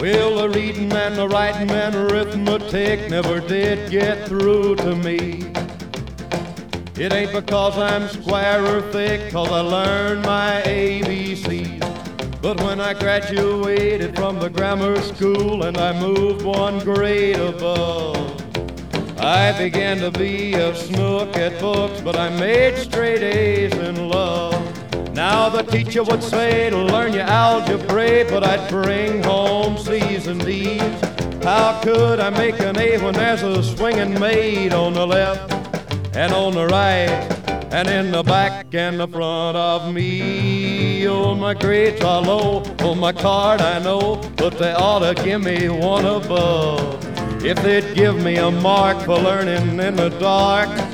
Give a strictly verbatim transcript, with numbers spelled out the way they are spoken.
Well, the reading and the writing and arithmetic never did get through to me. It ain't because I'm square or thick, 'cause I learned my A B Cs. But when I graduated from the grammar school and I moved one grade above, I began to be a snook at books, but I made straight A's in love. Now the teacher would say to learn your algebra, but I'd bring home C's and D's. How could I make an A when there's a swinging maid on the left and on the right and in the back and the front of me? Oh, my grades are low on my card, I know, but they ought to give me one above. If they'd give me a mark for learning in the dark,